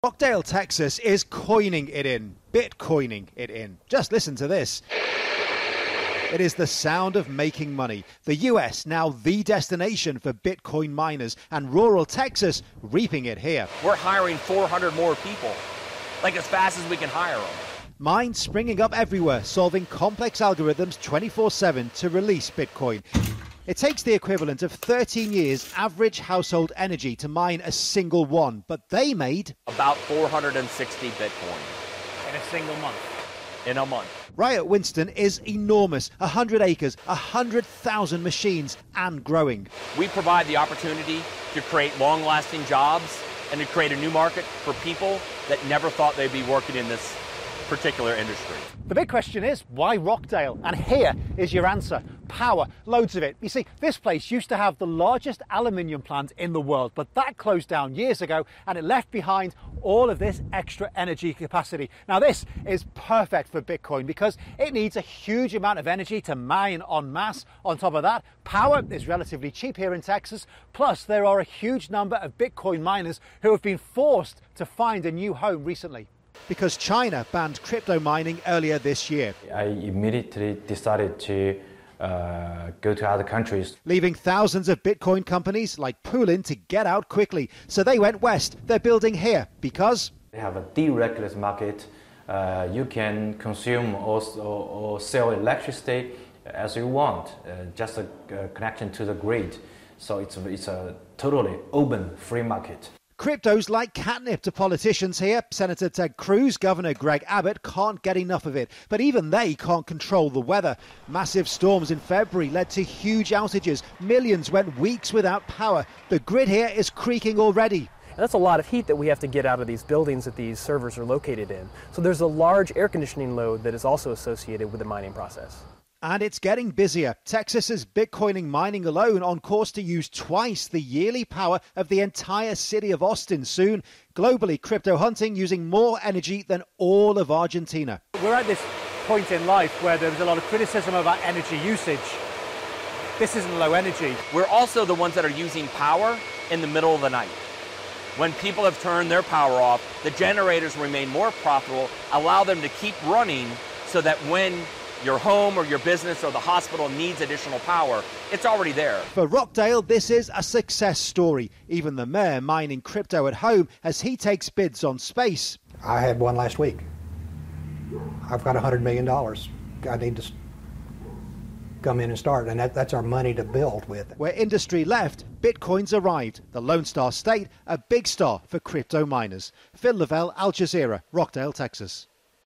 Rockdale, Texas is coining it in, Bitcoining it in. Just listen to this. It is the sound of making money. The US now the destination for Bitcoin miners, and rural Texas reaping it here. We're hiring 400 more people, like as fast as we can hire them. Mines springing up everywhere, solving complex algorithms 24/7 to release Bitcoin. It takes the equivalent of 13 years average household energy to mine a single one, but they made about 460 Bitcoin. In a single month. In a month. Riot Winston is enormous. 100 acres, 100,000 machines, and growing. We provide the opportunity to create long-lasting jobs and to create a new market for people that never thought they'd be working in this particular industry. The big question is, why Rockdale? And here is your answer. Power, loads of it. You see, this place used to have the largest aluminium plant in the world, but that closed down years ago and it left behind all of this extra energy capacity. Now this is perfect for Bitcoin because it needs a huge amount of energy to mine en masse. On top of that, power is relatively cheap here in Texas. Plus, there are a huge number of Bitcoin miners who have been forced to find a new home recently. Because China banned crypto mining earlier this year. I immediately decided to go to other countries. Leaving thousands of Bitcoin companies like Poolin to get out quickly. So they went west. They're building here because They have a deregulated market. You can consume or sell electricity as you want, just a connection to the grid. So it's a totally open, free market. crypto's like catnip to politicians here. Senator Ted Cruz, Governor Greg Abbott can't get enough of it. But even they can't control the weather. Massive storms in February led to huge outages. Millions went weeks without power. The grid here is creaking already. And that's a lot of heat that we have to get out of these buildings that these servers are located in. So there's a large air conditioning load that is also associated with the mining process. And it's getting busier. Texas is Bitcoining mining alone on course to use twice the yearly power of the entire city of Austin soon. Globally, crypto hunting using more energy than all of Argentina. We're at this point in life where there's a lot of criticism about energy usage. This isn't low energy. We're also the ones that are using power in the middle of the night. When people have turned their power off, the generators remain more profitable, allow them to keep running so that when your home or your business or the hospital needs additional power, it's already there. For Rockdale, this is a success story. Even the mayor mining crypto at home as he takes bids on space. I had one last week. I've got $100 million. I need to come in and start, and that's our money to build with. Where industry left, Bitcoin's arrived. The Lone Star State, a big star for crypto miners. Phil Lavelle, Al Jazeera, Rockdale, Texas.